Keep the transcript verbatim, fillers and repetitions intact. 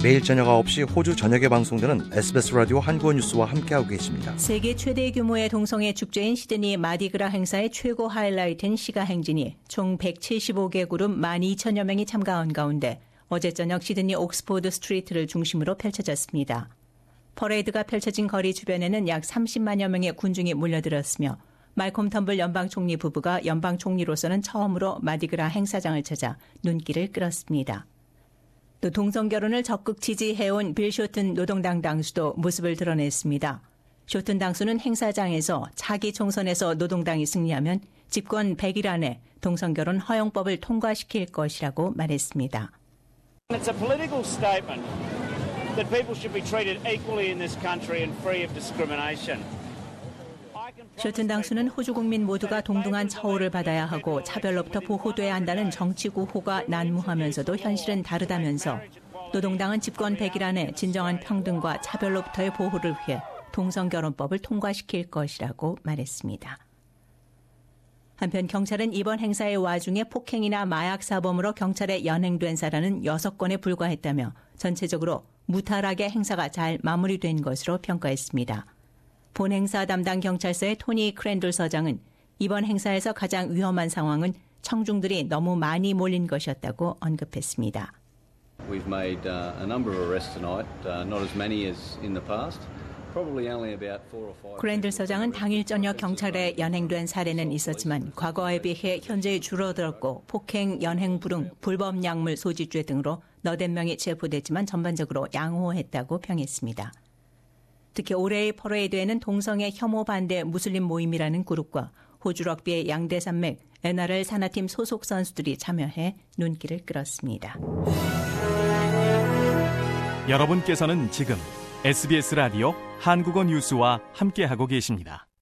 매일 저녁 아홉 시 호주 전역에 방송되는 에스비에스 라디오 한국어 뉴스와 함께하고 계십니다. 세계 최대 규모의 동성애 축제인 시드니 마디그라 행사의 최고 하이라이트인 시가 행진이 총 백칠십오 개 그룹 만 이천여 명이 참가한 가운데 어제 저녁 시드니 옥스포드 스트리트를 중심으로 펼쳐졌습니다. 퍼레이드가 펼쳐진 거리 주변에는 약 삼십만여 명의 군중이 몰려들었으며 말콤 텀블 연방총리 부부가 연방총리로서는 처음으로 마디그라 행사장을 찾아 눈길을 끌었습니다. 또 동성결혼을 적극 지지해온 빌 쇼튼 노동당 당수도 모습을 드러냈습니다. 쇼튼 당수는 행사장에서 차기 총선에서 노동당이 승리하면 집권 백 일 안에 동성결혼 허용법을 통과시킬 것이라고 말했습니다. It's a political statement that people should be treated equally in this country and free of discrimination. 쇼튼 당수는 호주 국민 모두가 동등한 처우를 받아야 하고 차별로부터 보호돼야 한다는 정치 구호가 난무하면서도 현실은 다르다면서 노동당은 집권 백 일 안에 진정한 평등과 차별로부터의 보호를 위해 동성결혼법을 통과시킬 것이라고 말했습니다. 한편 경찰은 이번 행사의 와중에 폭행이나 마약 사범으로 경찰에 연행된 사례는 여섯 건에 불과했다며 전체적으로 무탈하게 행사가 잘 마무리된 것으로 평가했습니다. 본 행사 담당 경찰서의 토니 크랜돌 서장은 이번 행사에서 가장 위험한 상황은 청중들이 너무 많이 몰린 것이었다고 언급했습니다. We've made uh, a number of arrests tonight, uh, not as many as in the past. 크랜들 서장은 당일 저녁 경찰에 연행된 사례는 있었지만 과거에 비해 현재 줄어들었고 폭행, 연행 불응, 불법 약물 소지죄 등으로 너댓 명이 체포됐지만 전반적으로 양호했다고 평했습니다. 특히 올해의 퍼레이드에는 동성애 혐오 반대 무슬림 모임이라는 그룹과 호주 럭비의 양대 산맥 엔알엘 산하팀 소속 선수들이 참여해 눈길을 끌었습니다. 여러분께서는 지금 에스비에스 라디오 한국어 뉴스와 함께하고 계십니다.